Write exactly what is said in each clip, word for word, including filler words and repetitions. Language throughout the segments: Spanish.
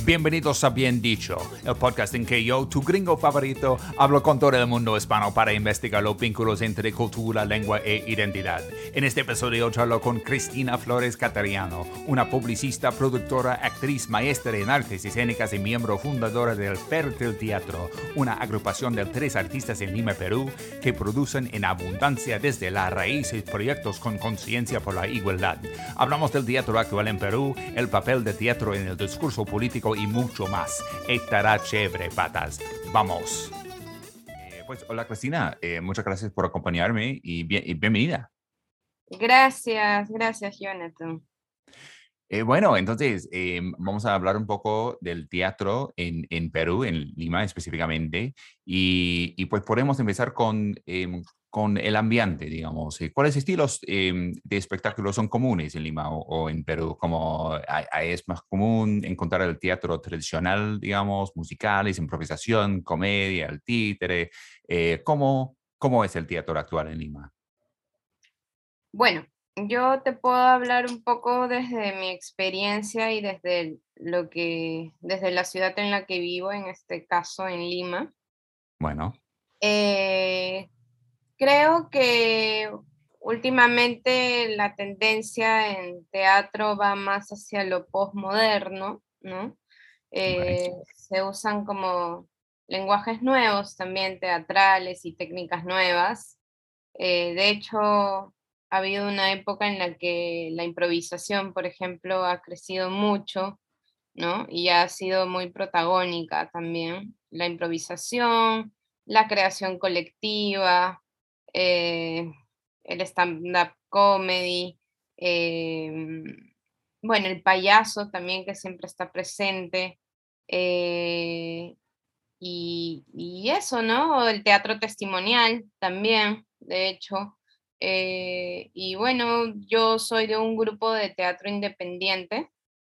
Bienvenidos a Bien Dicho, el podcast en que yo, tu gringo favorito, hablo con todo el mundo hispano para investigar los vínculos entre cultura, lengua e identidad. En este episodio charlo con Cristina Flores Catariano, una publicista, productora, actriz, maestra en artes escénicas y miembro fundadora del Fértil Teatro, una agrupación de tres artistas en Lima, Perú, que producen en abundancia desde la raíz y proyectos con conciencia por la igualdad. Hablamos del teatro actual en Perú, el papel del teatro en el discurso político y mucho más. Estará chévere, patas. ¡Vamos! Eh, pues, hola, Cristina. Eh, muchas gracias por acompañarme y, bien, y bienvenida. Gracias, gracias, Jonathan. Eh, bueno, entonces, eh, vamos a hablar un poco del teatro en, en Perú, en Lima específicamente, y, y pues podemos empezar con, eh, con el ambiente, digamos. Eh, ¿Cuáles estilos eh, de espectáculos son comunes en Lima o, o en Perú? Como hay- hay- es más común encontrar el teatro tradicional, digamos, musicales, improvisación, comedia, el títere. Eh, ¿cómo, cómo es el teatro actual en Lima? Bueno, yo te puedo hablar un poco desde mi experiencia y desde el- lo que, desde la ciudad en la que vivo, en este caso en Lima. Bueno, Eh, Creo que últimamente la tendencia en teatro va más hacia lo postmoderno, ¿no? ok. Eh, se usan como lenguajes nuevos también, teatrales y técnicas nuevas. Eh, de hecho, ha habido una época en la que la improvisación, por ejemplo, ha crecido mucho, ¿no? Y ha sido muy protagónica también. La improvisación, la creación colectiva, eh, el stand-up comedy, em, bueno, el payaso también que siempre está presente. eh, y, y eso, ¿no? El teatro testimonial también, de hecho. Eh, y bueno, yo soy de un grupo de teatro independiente.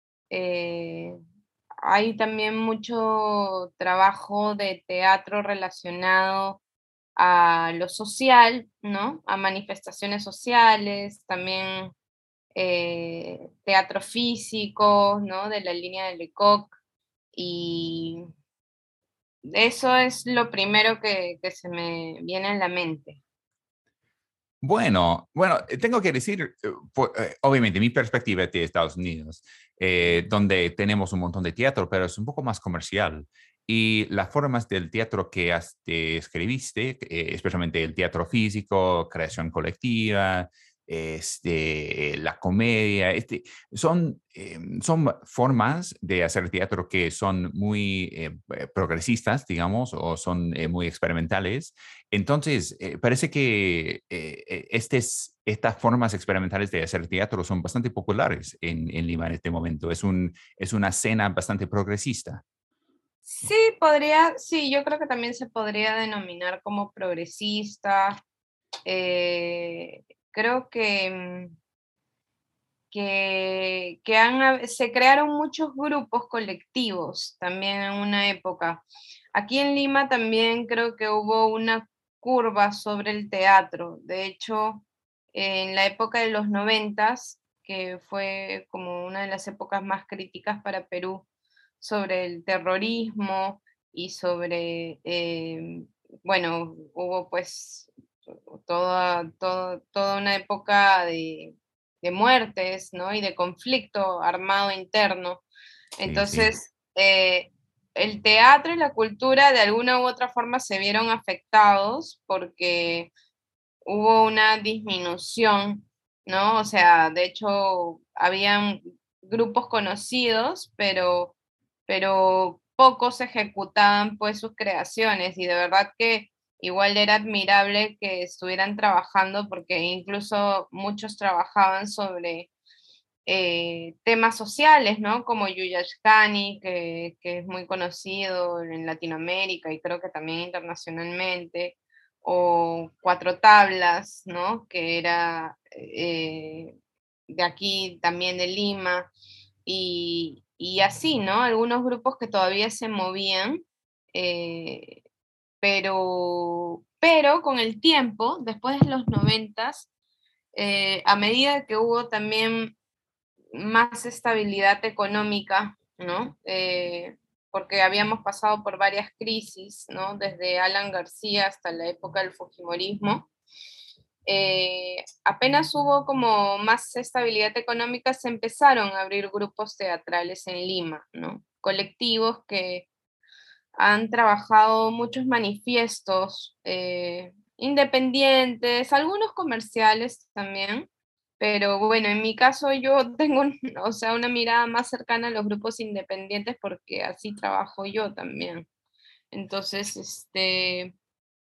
eh, Hay también mucho trabajo de teatro relacionado a lo social, ¿no? A manifestaciones sociales, también eh, teatro físico, ¿no? De la línea de Lecoq. Y eso es lo primero que, que se me viene a la mente. Bueno, bueno, eh, tengo que decir, eh, pu- eh, obviamente, mi perspectiva es de Estados Unidos, eh, donde tenemos un montón de teatro, pero es un poco más comercial. Y las formas del teatro que has- te escribiste, eh, especialmente el teatro físico, creación colectiva, este, la comedia, este, son, eh, son formas de hacer teatro que son muy eh, eh, progresistas, digamos, o son eh, muy experimentales. Entonces, eh, parece que eh, eh, estes- estas formas experimentales de hacer teatro son bastante populares en, en Lima en este momento. Es un, es una escena bastante progresista. Sí, podría, sí, yo creo que también se podría denominar como progresista. Eh, Creo que, mm, que, que han, hab- se crearon muchos grupos colectivos también en una época. Aquí en Lima también creo que hubo una curva sobre el teatro. De hecho, en la época de los noventas, que fue como una de las épocas más críticas para Perú, sobre el terrorismo y sobre, eh, bueno, hubo pues toda, todo- toda una época de, de muertes, ¿no? Y de conflicto armado interno. Sí, sí. Entonces, eh, el teatro y la cultura de alguna u otra forma se vieron afectados porque hubo una disminución, ¿no? O sea, de hecho, habían grupos conocidos, pero, pero pocos ejecutaban pues sus creaciones y de verdad que igual era admirable que estuvieran trabajando porque incluso muchos trabajaban sobre eh, temas sociales, ¿no? Como Yuyashkani, que, que es muy conocido en Latinoamérica y creo que también internacionalmente, o Cuatro Tablas, ¿no? Que era eh, de aquí también de Lima, y, y así, ¿no? Algunos grupos que todavía se movían, eh, pero, pero con el tiempo, después de los noventas, eh, a medida que hubo también más estabilidad económica ¿no? Eh, porque habíamos pasado por varias crisis, ¿no? Desde Alan García hasta la época del Fujimorismo. Eh, apenas hubo como más estabilidad económica, se empezaron a abrir grupos teatrales en Lima, ¿no? Colectivos que han trabajado muchos manifiestos eh, independientes, algunos comerciales también, pero bueno, en mi caso yo tengo, un- o sea, una mirada más cercana a los grupos independientes porque así trabajo yo también. Entonces, este,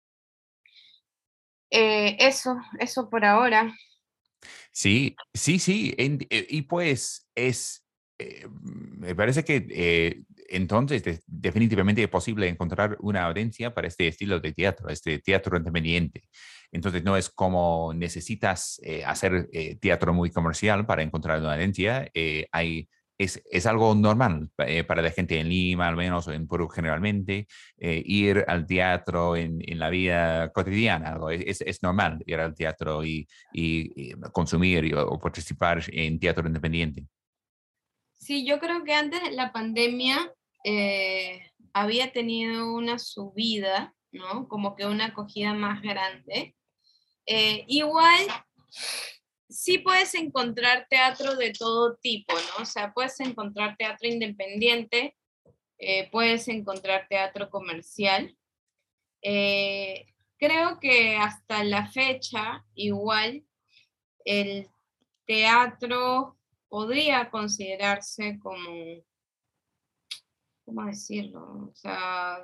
eh, eso, eso por ahora. Sí, sí, sí. en- eh, y pues es, eh, me parece que eh, entonces de- definitivamente es posible encontrar una audiencia para este estilo de teatro, este teatro independiente. Entonces no es como necesitas eh, hacer eh, teatro muy comercial para encontrar una audiencia. Eh, hay, es, es algo normal eh, para la gente en Lima, al menos, o en Perú generalmente, eh, ir al teatro en, en la vida cotidiana. Algo. Es, es, es normal ir al teatro y y, y consumir y- o participar en teatro independiente. Sí, yo creo que antes de la pandemia eh, había tenido una subida, ¿no? Como que una acogida más grande. Eh, igual sí puedes encontrar teatro de todo tipo, ¿no? O sea, puedes encontrar teatro independiente, eh, puedes encontrar teatro comercial. Eh, Creo que hasta la fecha, igual, el teatro podría considerarse como, ¿cómo decirlo? O sea,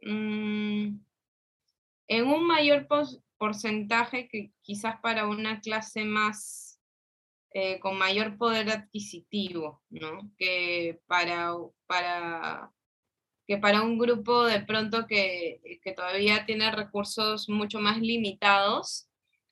mm, en un mayor pos- porcentaje que quizás para una clase más eh, con mayor poder adquisitivo, ¿no? Que para, para, que para un grupo de pronto que, que todavía tiene recursos mucho más limitados,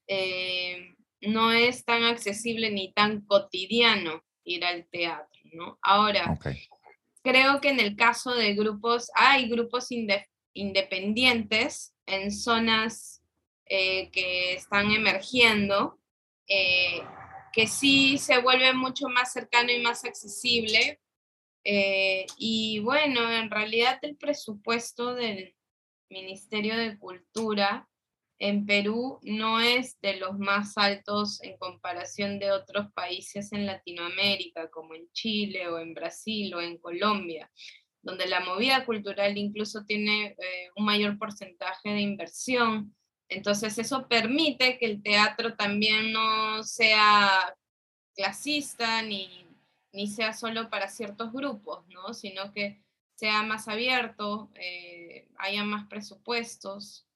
eh, no es tan accesible ni tan cotidiano ir al teatro, ¿no? Ahora, Ok. creo que en el caso de grupos, hay grupos inde- independientes en zonas eh, que están emergiendo, eh, que sí se vuelve mucho más cercano y más accesible. Eh, y bueno, en realidad el presupuesto del Ministerio de Cultura en Perú no es de los más altos en comparación de otros países en Latinoamérica, como en Chile o en Brasil o en Colombia, donde la movida cultural incluso tiene eh, un mayor porcentaje de inversión. Entonces eso permite que el teatro también no sea clasista ni, ni sea solo para ciertos grupos, ¿no? Sino que sea más abierto, eh, haya más presupuestos,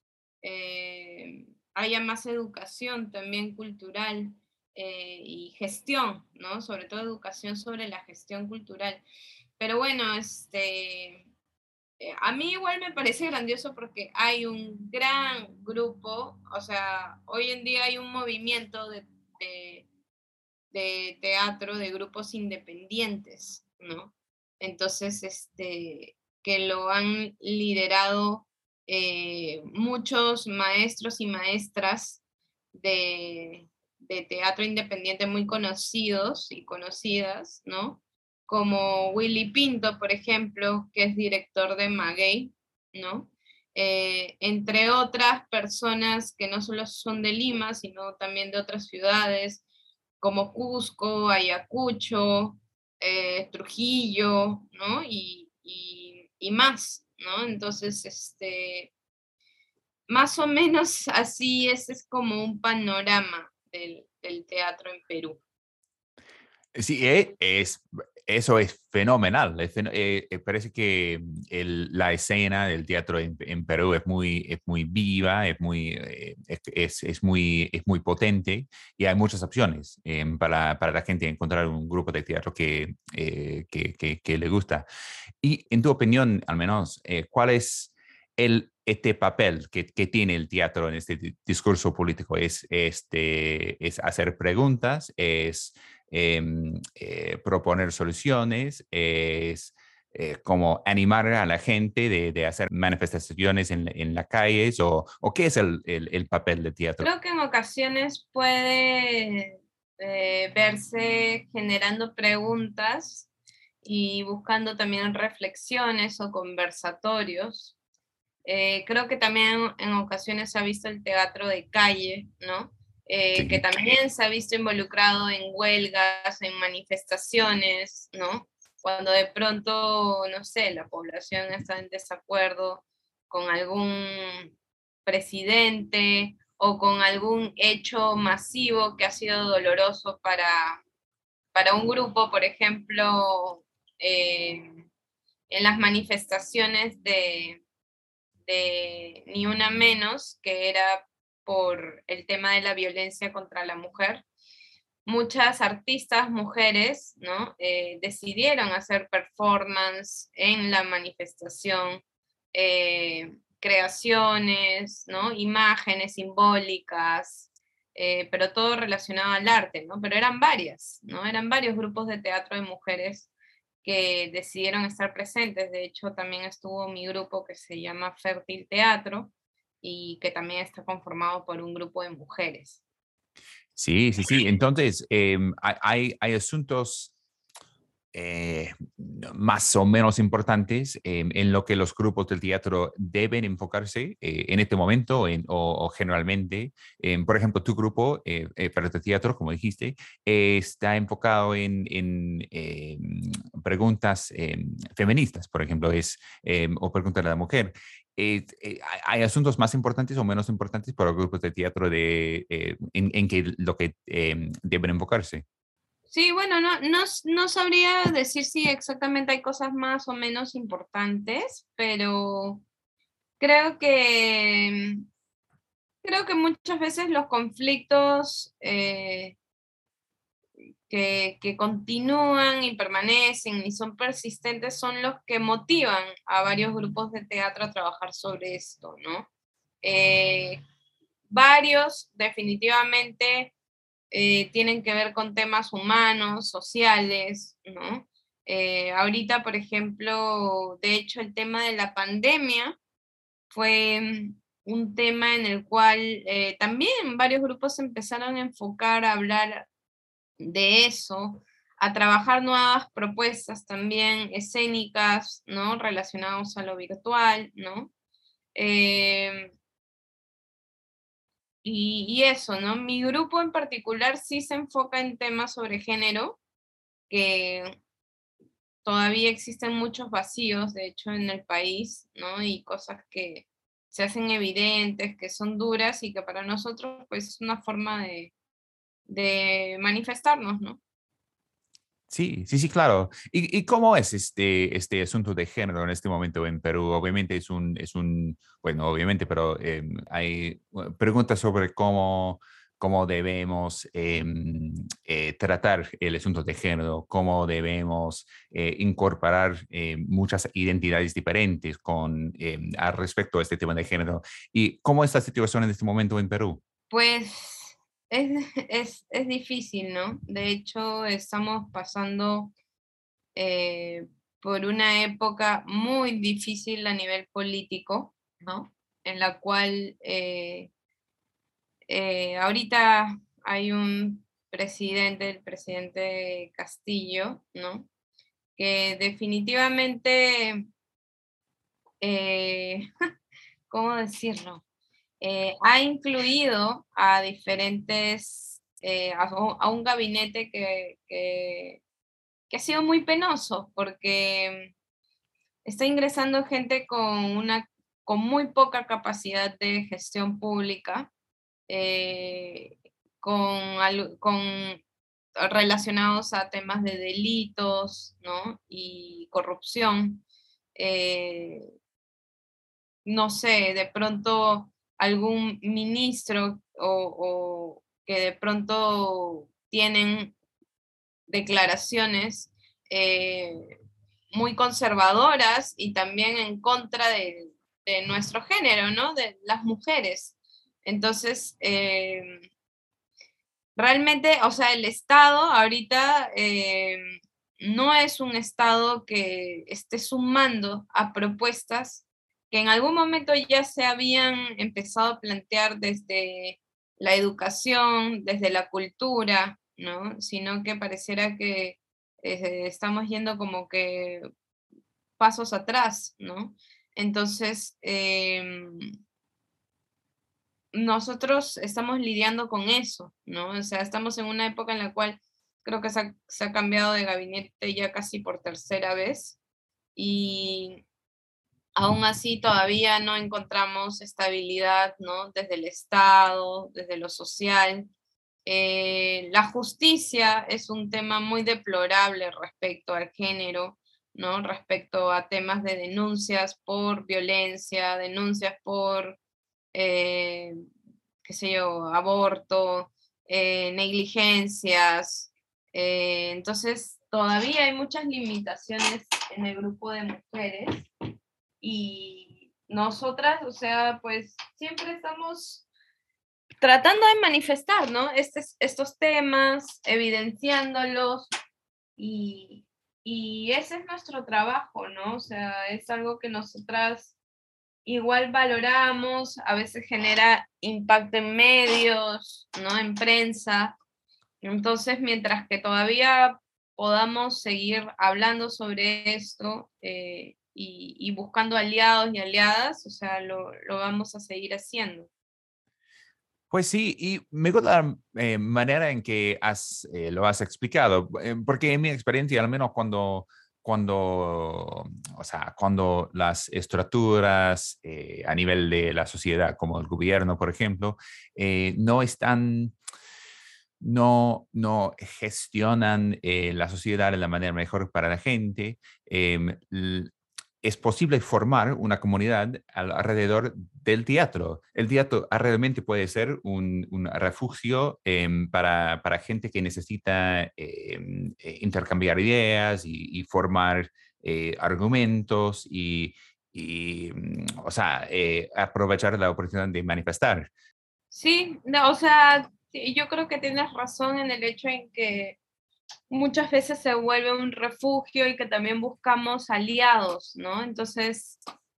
eh, haya más educación también cultural eh, y gestión, ¿no? Sobre todo educación sobre la gestión cultural. Pero bueno, este, eh, a mí igual me parece grandioso porque hay un gran grupo, o sea, hoy en día hay un movimiento de, de de teatro de grupos independientes, ¿no? Entonces, este, que lo han liderado eh, muchos maestros y maestras de, de teatro independiente muy conocidos y conocidas, ¿no? Como Willy Pinto, por ejemplo, que es director de Maguey, ¿no? Eh, entre otras personas que no solo son de Lima, sino también de otras ciudades, como Cusco, Ayacucho, eh, Trujillo, ¿no? Y, y, y más, ¿no? Entonces, este, más o menos así, ese es como un panorama del, del teatro en Perú. Sí, eh, es, eso es fenomenal. Es fen- eh, eh, parece que el- la escena del teatro en, en Perú es muy, es muy viva, es muy, eh, es, es- es muy, es muy potente y hay muchas opciones eh, para, para la gente encontrar un grupo de teatro que, eh, que, que, que le gusta. Y en tu opinión, al menos, eh, ¿cuál es el, este papel que, que tiene el teatro en este di- discurso político? ¿Es, este, es hacer preguntas? ¿Es em, eh, proponer soluciones? ¿Es eh, como animar a la gente de, de hacer manifestaciones en, en las calles? ¿O, o qué es el, el, el papel del teatro? Creo que en ocasiones puede eh, verse generando preguntas y buscando también reflexiones o conversatorios. Eh, creo que también en ocasiones se ha visto el teatro de calle, ¿no? Eh, que Sí. también se ha visto involucrado en huelgas, en manifestaciones, ¿no? Cuando de pronto, no sé, la población está en desacuerdo con algún presidente o con algún hecho masivo que ha sido doloroso para, para un grupo, por ejemplo, eh, en las manifestaciones de, de Ni Una Menos, que era por el tema de la violencia contra la mujer, muchas artistas mujeres, ¿no? Eh, decidieron hacer performance en la manifestación, eh, creaciones, ¿no? Imágenes simbólicas, eh, pero todo relacionado al arte, ¿no? Pero eran varias, ¿no? Eran varios grupos de teatro de mujeres que decidieron estar presentes. De hecho, también estuvo mi grupo que se llama Fértil Teatro y que también está conformado por un grupo de mujeres. Sí, sí, sí. Entonces, em, hay, hay hay asuntos eh, más o menos importantes eh, en lo que los grupos del teatro deben enfocarse eh, en este momento en, o, o, generalmente. Eh, por ejemplo, tu grupo eh, eh, para el teatro, como dijiste, eh, está enfocado en, en eh, preguntas eh, feministas, por ejemplo, es, eh, o preguntas de la mujer. Eh, eh, hay asuntos más importantes o menos importantes para los grupos de teatro de, eh, en, en que lo que eh, deben enfocarse. Sí, bueno, no, no, no sabría decir si exactamente hay cosas más o menos importantes, pero creo que, creo que muchas veces los conflictos eh, que, que continúan y permanecen y son persistentes son los que motivan a varios grupos de teatro a trabajar sobre esto, ¿no? Eh, varios definitivamente eh, tienen que ver con temas humanos, sociales, ¿no? Eh, ahorita, por ejemplo, de hecho, el tema de la pandemia fue un tema en el cual eh, también varios grupos se empezaron a enfocar a hablar de eso, a trabajar nuevas propuestas también escénicas, ¿no? Relacionados a lo virtual, ¿no? Eh, y, y eso, ¿no? Mi grupo en particular sí se enfoca en temas sobre género, que todavía existen muchos vacíos, de hecho, en el país, ¿no? Y cosas que se hacen evidentes, que son duras y que para nosotros, pues, es una forma de, de manifestarnos, ¿no? Sí, sí, sí, claro. ¿Y, y cómo es este, este asunto de género en este momento en Perú? Obviamente es un, es un bueno, obviamente, pero eh, hay bueno, preguntas sobre cómo, cómo debemos em, eh, tratar el asunto de género, cómo debemos eh, incorporar eh, muchas identidades diferentes con, em, al respecto a este tema de género. ¿Y cómo es la situación en este momento en Perú? Pues es, es, es difícil, ¿no? De hecho, estamos pasando eh, por una época muy difícil a nivel político, ¿no? En la cual eh, eh, ahorita hay un presidente, el presidente Castillo, ¿no? Que definitivamente, eh, ¿cómo decirlo? Eh, ha incluido a diferentes, eh, a, un a un gabinete que, que, que ha sido muy penoso, porque está ingresando gente con, una, con muy poca capacidad de gestión pública, eh, con, al- con relacionados a temas de delitos, ¿no? Y corrupción. Eh, no sé, de pronto algún ministro o, o que de pronto tienen declaraciones eh, muy conservadoras y también en contra de, de nuestro género, ¿no? De las mujeres. Entonces, eh, realmente, o sea, el Estado ahorita eh, no es un Estado que esté sumando a propuestas que en algún momento ya se habían empezado a plantear desde la educación, desde la cultura, ¿no? Sino que pareciera que eh, estamos yendo como que pasos atrás, ¿no? Entonces, em, nosotros estamos lidiando con eso, ¿no? O sea, estamos en una época en la cual creo que se ha, se ha cambiado de gabinete ya casi por tercera vez y aún así todavía no encontramos estabilidad, ¿no? Desde el Estado, desde lo social. Eh, la justicia es un tema muy deplorable respecto al género, ¿no? Respecto a temas de denuncias por violencia, denuncias por eh, qué sé yo, aborto, eh, negligencias. Eh, entonces, todavía hay muchas limitaciones en el grupo de mujeres y nosotras, o sea, pues siempre estamos tratando de manifestar, ¿no? Estes- estos temas, evidenciándolos y, y ese es nuestro trabajo, ¿no? O sea, es algo que nosotras igual valoramos, a veces genera impacto en medios, ¿no? En prensa. Entonces, mientras que todavía podamos seguir hablando sobre esto eh, y, y buscando aliados y aliadas, o sea, lo, lo vamos a seguir haciendo. Pues sí, y me gusta la eh, manera en que has, eh, lo has explicado, eh, porque en mi experiencia, al menos cuando, cuando, o sea, cuando las estructuras eh, a nivel de la sociedad, como el gobierno, por ejemplo, eh, no están, no, no gestionan eh, la sociedad de la manera mejor para la gente, em, l- es posible formar una comunidad al- alrededor del teatro. El teatro ah, realmente puede ser un, un refugio em, para, para gente que necesita em, eh, intercambiar ideas y, y formar eh, argumentos y, y, mm, o sea, eh, aprovechar la oportunidad de manifestar. Sí, no, o sea, sí, yo creo que tienes razón en el hecho en que muchas veces se vuelve un refugio y que también buscamos aliados, ¿no? Entonces,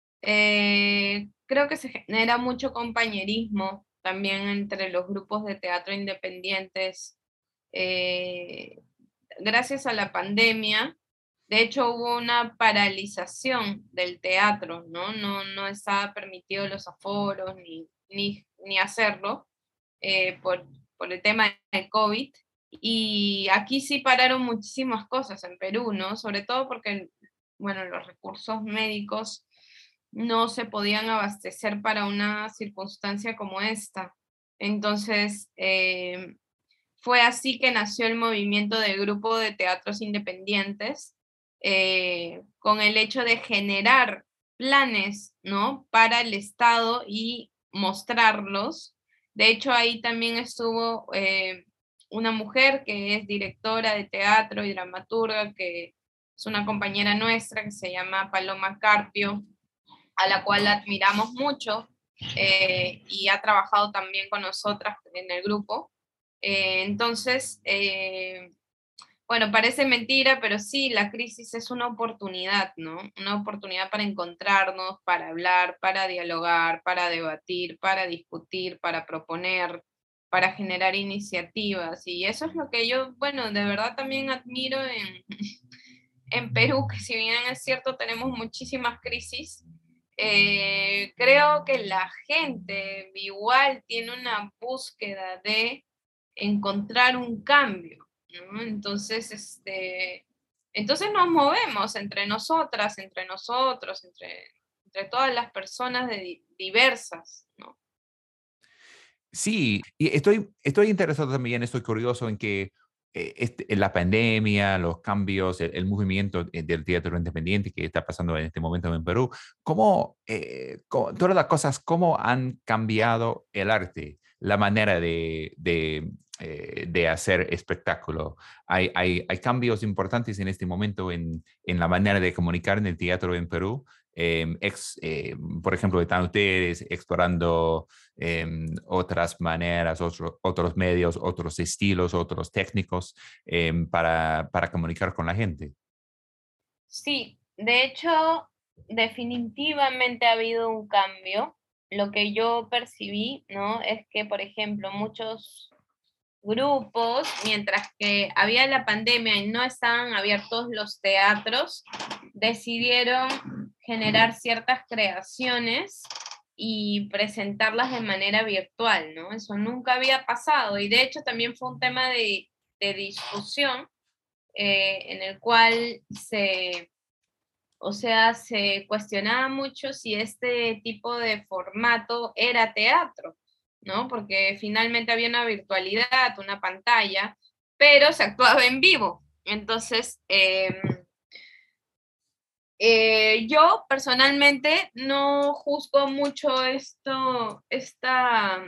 eh, creo que se genera mucho compañerismo también entre los grupos de teatro independientes. eh, Gracias a la pandemia, de hecho hubo una paralización del teatro, ¿no? No, no estaba permitido los aforos ni, ni, ni hacerlo eh, por, por el tema del COVID. Y aquí sí pararon muchísimas cosas en Perú, ¿no? Sobre todo porque, bueno, los recursos médicos no se podían abastecer para una circunstancia como esta. Entonces, eh, fue así que nació el movimiento del grupo de teatros independientes, eh, con el hecho de generar planes, ¿no? Para el Estado y mostrarlos. De hecho, ahí también estuvo eh, una mujer que es directora de teatro y dramaturga, que es una compañera nuestra que se llama Paloma Carpio, a la cual admiramos mucho eh, y ha trabajado también con nosotras en el grupo. Eh, entonces, eh, bueno, parece mentira, pero sí, la crisis es una oportunidad, ¿no? Una oportunidad para encontrarnos, para hablar, para dialogar, para debatir, para discutir, para proponer, para generar iniciativas. Y eso es lo que yo, bueno, de verdad también admiro en, en Perú, que si bien es cierto, tenemos muchísimas crisis, eh, creo que la gente igual tiene una búsqueda de encontrar un cambio, ¿no? Entonces, este, entonces nos movemos entre nosotras, entre nosotros, entre, entre todas las personas de diversas, ¿no? Sí, y estoy, estoy interesado también, estoy curioso en que eh, este, en la pandemia, los cambios, el, el movimiento eh, del teatro independiente que está pasando en este momento en Perú, cómo, eh, cómo- todas las cosas, cómo han cambiado el arte, la manera de, de, eh, de hacer espectáculo. Hay, hay, hay cambios importantes en este momento en, en la manera de comunicar en el teatro en Perú. Eh, ex- eh, por ejemplo, están ustedes explorando em, otras maneras, otro- otros medios, otros estilos, otros técnicos em, para, para comunicar con la gente. Sí, de hecho, definitivamente ha habido un cambio. Lo que yo percibí, ¿no? Es que, por ejemplo, muchos grupos, mientras que había la pandemia y no estaban abiertos los teatros, decidieron generar ciertas creaciones y presentarlas de manera virtual, ¿no? Eso nunca había pasado y de hecho también fue un tema de, de discusión eh, en el cual se, o sea, se cuestionaba mucho si este tipo de formato era teatro, ¿no? Porque finalmente había una virtualidad, una pantalla, pero se actuaba en vivo. Entonces, eh, eh, yo personalmente no juzgo mucho esto, esta,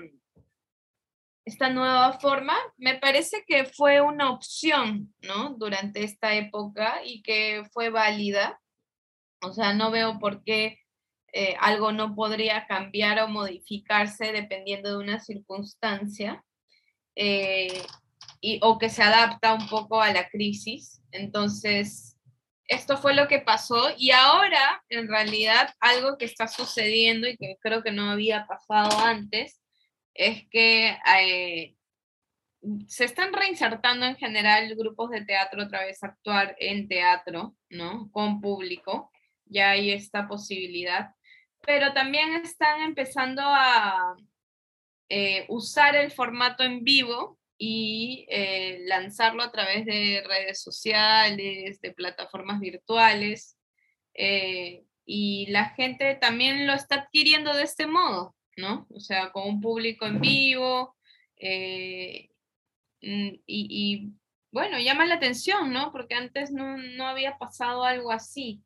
esta nueva forma. Me parece que fue una opción, ¿no? Durante esta época y que fue válida. O sea, no veo por qué eh, algo no podría cambiar o modificarse dependiendo de una circunstancia eh, y, o que se adapta un poco a la crisis. Entonces, esto fue lo que pasó y ahora, en realidad, algo que está sucediendo y que creo que no había pasado antes, es que eh, se están reinsertando en general grupos de teatro otra vez a actuar en teatro, ¿no? Con público, ya hay esta posibilidad, pero también están empezando a eh, usar el formato en vivo y eh, lanzarlo a través de redes sociales, de plataformas virtuales, eh, y la gente también lo está adquiriendo de este modo, ¿no? O sea, con un público en vivo, eh, y, y, bueno, llama la atención, ¿no? Porque antes no, no había pasado algo así.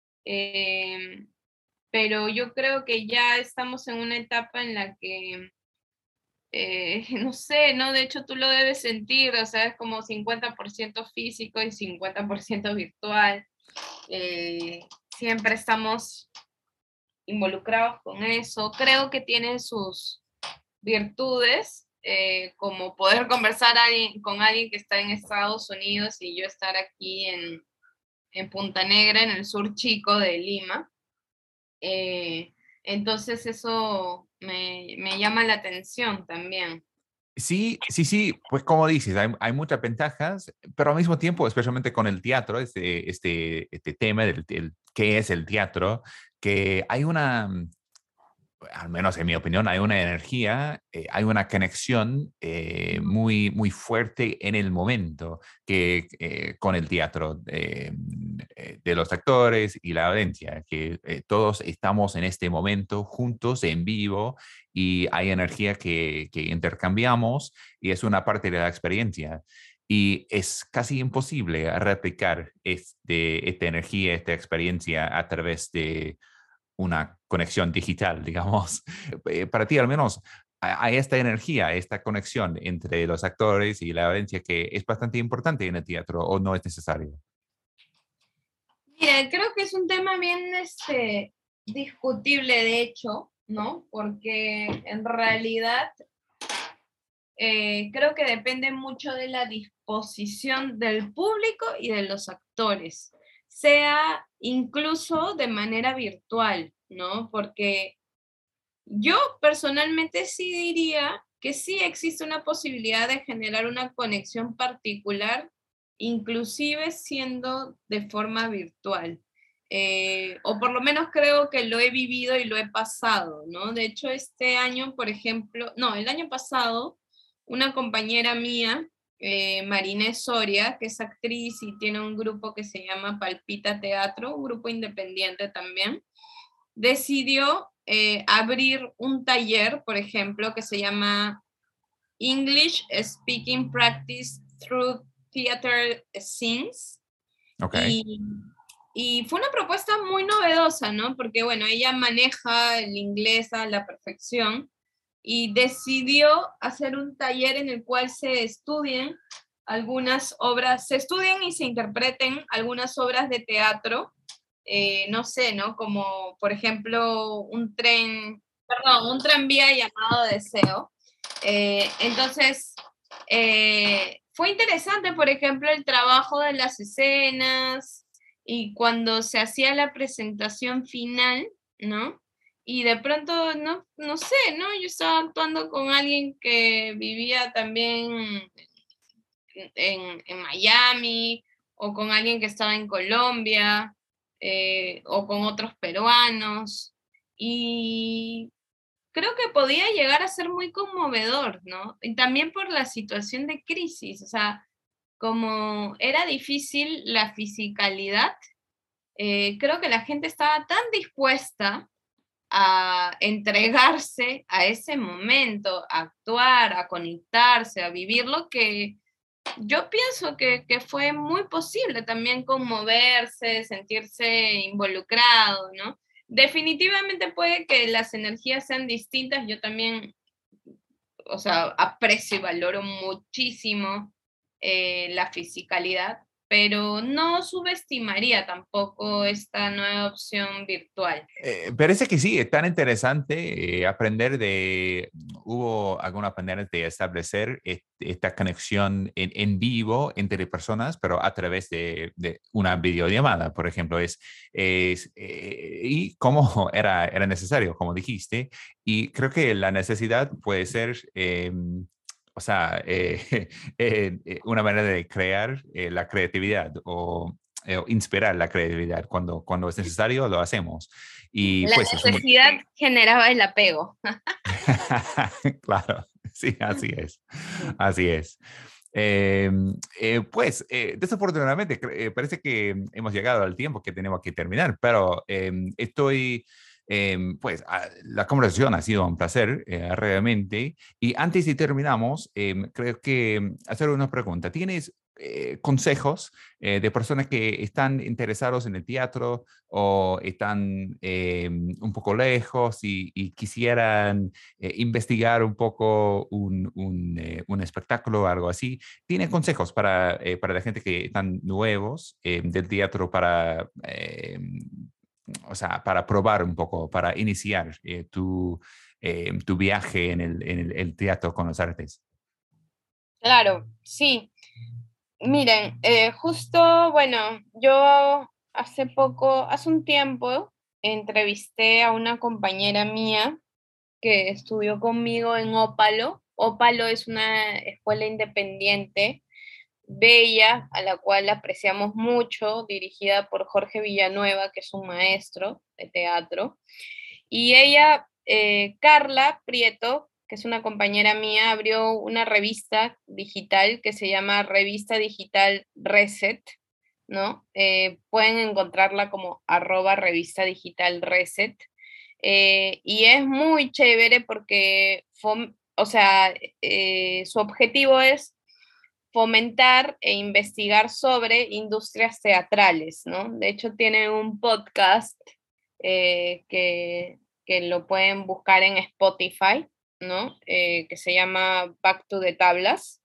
Eh, pero yo creo que ya estamos en una etapa en la que eh, no sé, ¿no? De hecho, tú lo debes sentir, o sea, es como cincuenta por ciento físico y cincuenta por ciento virtual. Eh, siempre estamos involucrados con eso. Creo que tiene sus virtudes, eh, como poder conversar alguien, con alguien que está en Estados Unidos y yo estar aquí en, en Punta Negra, en el sur chico de Lima. Eh, entonces eso me, me llama la atención también. Sí, sí, sí, pues como dices, hay, hay muchas ventajas, pero al mismo tiempo, especialmente con el teatro, este, este, este tema del, del qué es el teatro, que hay una, al menos en mi opinión, hay una energía, eh, hay una conexión eh, muy, muy fuerte en el momento que, eh, con el teatro eh, eh, de los actores y la audiencia, que eh, todos estamos en este momento juntos, en vivo, y hay energía que, que intercambiamos y es una parte de la experiencia. Y es casi imposible replicar este, esta energía, esta experiencia a través de una conexión digital, digamos. Eh, Para ti al menos hay esta energía, esta conexión entre los actores y la audiencia que es bastante importante en el teatro o no es necesario. Mira, creo que es un tema bien este, discutible, de hecho, ¿no? Porque en realidad eh, creo que depende mucho de la disposición del público y de los actores, sea incluso de manera virtual, ¿no? Porque yo personalmente sí diría que sí existe una posibilidad de generar una conexión particular, inclusive siendo de forma virtual. Eh, o por lo menos creo que lo he vivido y lo he pasado, ¿no? De hecho, este año, por ejemplo, no, el año pasado, una compañera mía, eh, Marinés Soria, que es actriz y tiene un grupo que se llama Palpita Teatro, un grupo independiente también, decidió eh, abrir un taller, por ejemplo, que se llama English Speaking Practice Through Theater Scenes. Ok. Y, y fue una propuesta muy novedosa, ¿no? Porque, bueno, ella maneja el inglés a la perfección y decidió hacer un taller en el cual se estudien algunas obras, se estudien y se interpreten algunas obras de teatro, eh, no sé, ¿no? Como por ejemplo un tren, perdón, un tranvía llamado Deseo. Eh, entonces, eh, fue interesante, por ejemplo, el trabajo de las escenas y cuando se hacía la presentación final, ¿no? y de pronto, no, no sé, ¿no? Yo estaba actuando con alguien que vivía también en, en Miami, o con alguien que estaba en Colombia, eh, o con otros peruanos, y creo que podía llegar a ser muy conmovedor, ¿no? Y también por la situación de crisis, o sea, como era difícil la fisicalidad, eh, creo que la gente estaba tan dispuesta a entregarse a ese momento, a actuar, a conectarse, a vivirlo, que yo pienso que, que fue muy posible también conmoverse, sentirse involucrado, ¿no? Definitivamente puede que las energías sean distintas, yo también, o sea, aprecio y valoro muchísimo eh, la fisicalidad, pero no subestimaría tampoco esta nueva opción virtual. Eh, parece que sí, es tan interesante eh, aprender de, hubo algunas maneras de establecer est- esta conexión en, en vivo entre personas, pero a través de, de una videollamada, por ejemplo, es, es eh, y cómo era, era necesario, como dijiste, y creo que la necesidad puede ser... eh, o sea, eh, eh, eh, una manera de crear eh, la creatividad o eh, o inspirar la creatividad. Cuando, cuando es necesario, lo hacemos. Y La pues es un... necesidad generaba el apego. Claro, sí, así es. Así es. Eh, eh, pues, eh, desafortunadamente, cre- eh, parece que hemos llegado al tiempo que tenemos que terminar, pero eh, estoy, eh, pues, a- la conversación ha sido un placer, eh, realmente. Y antes de terminamos, eh, creo que hacer una pregunta. ¿Tienes eh, consejos eh, de personas que están interesados en el teatro o están eh, un poco lejos y, y quisieran eh, investigar un poco un, un, eh, un espectáculo o algo así? ¿Tiene consejos para, eh, para la gente que están nuevos eh, del teatro para, eh, o sea, para probar un poco, para iniciar eh, tu, eh, tu viaje en el, en el, el teatro con las artes? Claro, sí. Miren, eh, justo, bueno, yo hace poco, hace un tiempo, entrevisté a una compañera mía que estudió conmigo en Ópalo. Ópalo es una escuela independiente, bella, a la cual apreciamos mucho, dirigida por Jorge Villanueva, que es un maestro de teatro. Y ella, eh, Carla Prieto, que es una compañera mía, abrió una revista digital que se llama Revista Digital Reset, ¿no? Eh, pueden encontrarla como arroba revista digital Reset. Eh, y es muy chévere porque, fom- o sea, eh, su objetivo es fomentar e investigar sobre industrias teatrales, ¿no? De hecho, tiene un podcast eh, que, que lo pueden buscar en Spotify, ¿no? Eh, que se llama Back to the Tablas.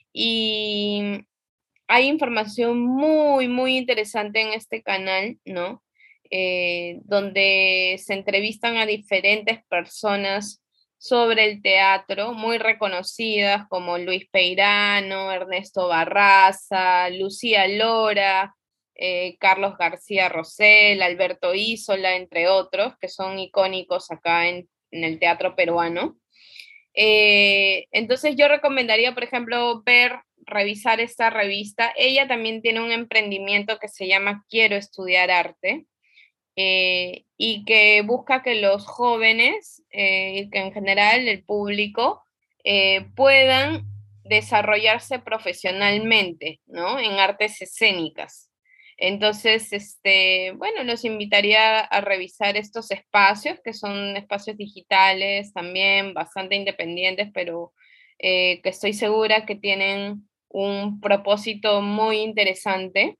Y hay información muy, muy interesante en este canal, ¿no? Eh, donde se entrevistan a diferentes personas sobre el teatro, muy reconocidas como Luis Peirano, Ernesto Barraza, Lucía Lora, eh, Carlos García Rosell, Alberto Isola, entre otros, que son icónicos acá en, en el teatro peruano. Eh, entonces yo recomendaría, por ejemplo, ver, revisar esta revista. Ella también tiene un emprendimiento que se llama Quiero estudiar arte, eh, y que busca que los jóvenes eh, y que en general el público eh, puedan desarrollarse profesionalmente, ¿no? En artes escénicas. Entonces, este, bueno, los invitaría a revisar estos espacios, que son espacios digitales también, bastante independientes, pero eh, que estoy segura que tienen un propósito muy interesante.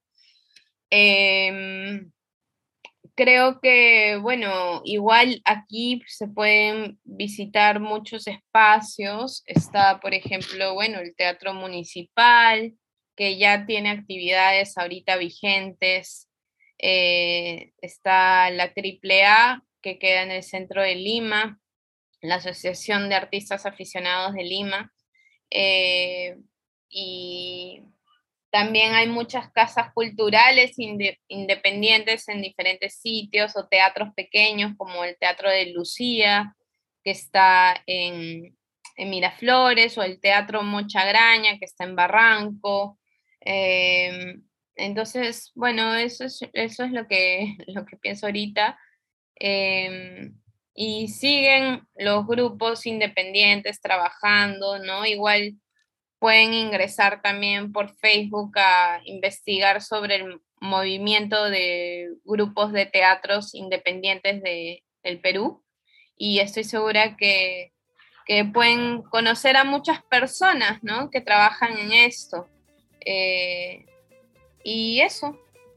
Eh, Creo que, bueno, igual aquí se pueden visitar muchos espacios. Está, por ejemplo, bueno, el Teatro Municipal, que ya tiene actividades ahorita vigentes. Eh, está la Triple A, que queda en el centro de Lima, la Asociación de Artistas Aficionados de Lima. Eh, y También hay muchas casas culturales inde- independientes en diferentes sitios o teatros pequeños como el Teatro de Lucía, que está en, en Miraflores, o el Teatro Mochagraña, que está en Barranco. Eh, entonces, bueno, eso es, eso es lo que, lo que pienso ahorita. Eh, y siguen los grupos independientes trabajando, ¿no? Igual pueden ingresar también por Facebook a investigar sobre el movimiento de grupos de teatros independientes de, del Perú, y estoy segura que, que pueden conocer a muchas personas, ¿no?, que trabajan en esto. Eh, y eso.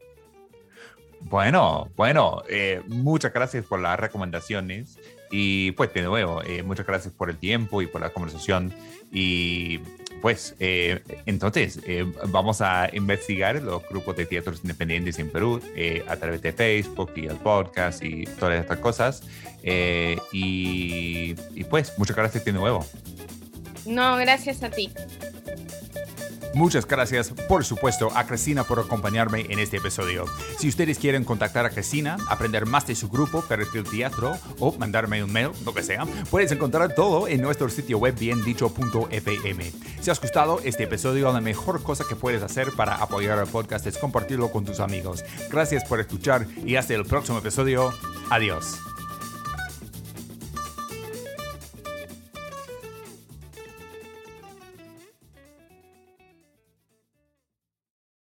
Bueno, bueno, eh, muchas gracias por las recomendaciones y pues de nuevo, eh, muchas gracias por el tiempo y por la conversación y pues eh, entonces eh, vamos a investigar los grupos de teatros independientes en Perú eh, a través de Facebook y el podcast y todas estas cosas eh, y, y pues muchas gracias de nuevo. No, gracias a ti. Muchas gracias, por supuesto, a Cristina por acompañarme en este episodio. Si ustedes quieren contactar a Cristina, aprender más de su grupo Perfil Teatro o mandarme un mail, lo que sea, puedes encontrar todo en nuestro sitio web bien dicho punto f m. Si has gustado este episodio, la mejor cosa que puedes hacer para apoyar el podcast es compartirlo con tus amigos. Gracias por escuchar y hasta el próximo episodio. Adiós.